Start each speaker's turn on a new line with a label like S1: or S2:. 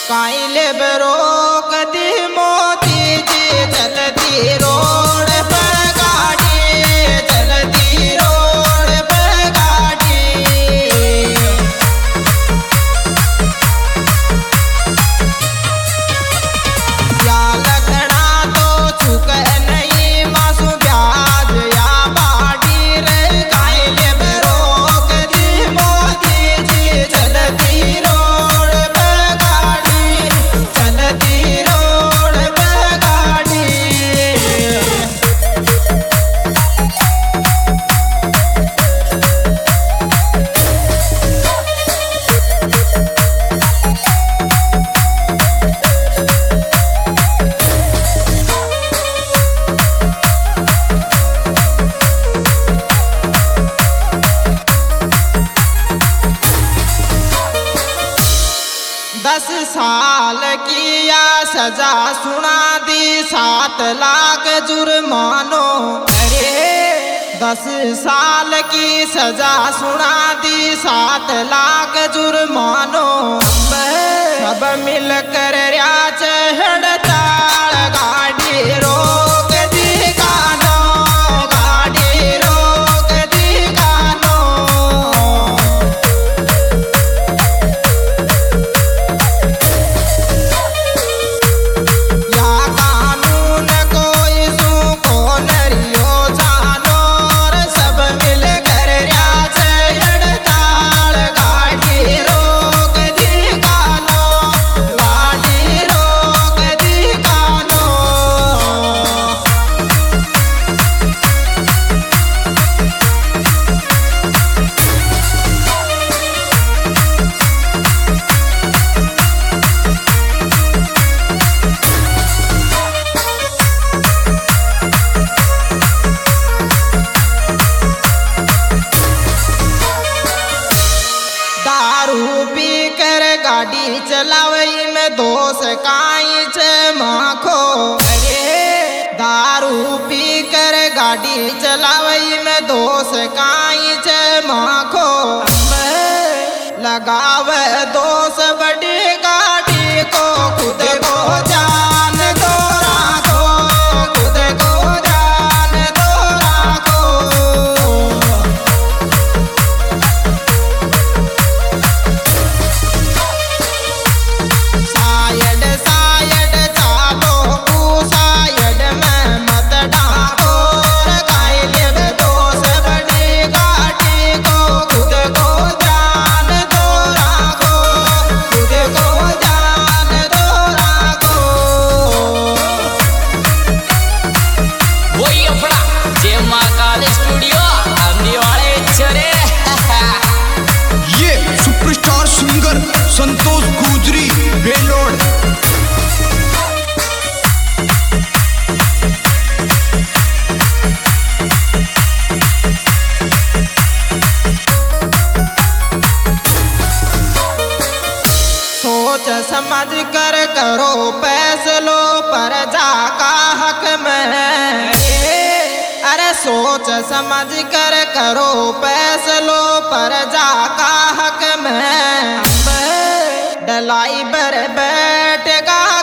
S1: काइले बरोक दी मोती जी चलती रोड पे गाड़ी, चलती रोड पे गाड़ी। या लखड़ा तो चुके नहीं मासू ब्याज या बाड़ी रे। काइले बरोक दी मोती जी चलती रोड पे गाड़ी, चलती रोड पे गाड़ी। दस साल की या सजा सुना दी 7 लाख जुर्मानो। अरे 10 साल की सजा सुना दी 7 लाख जुर्मानो। सब मिलकर राज हड़ताल गाड़ी रोक दी कानो, गाड़ी रोक दी कानो। या कानून कोई सू को नरियो जानो रे। सब मिलकर राज हड़ताल गाड़ी रोक दी कानो, गाड़ी रोक दी कानो। दारू पी कर गाड़ी चलावई में दोष काई छे माखो। अरे दारू पी कर गाड़ी चलावई में दोष काई छे माखो। लगावे दोष बड़ी गाड़ी को, खुद को जान दो राखो, खुद को जान दो राखो। सायड सायड चालो कु सायड में मत डाको। काइले बे दोष बड़ी गाड़ी को, खुद को जान दो राखो, खुद को जान दो राखो।
S2: वही अपना जय महाकाल स्टूडियो आंधी वाले चरे।
S3: ये सुपरस्टार सिंगर संतोष गुजरी बेलोड।
S1: सोच समझ कर करो फैसलो प्रजा का हक में। अरे सोच समझ कर करो फैसलो प्रजा का हक में। डलाई पर बैठ गा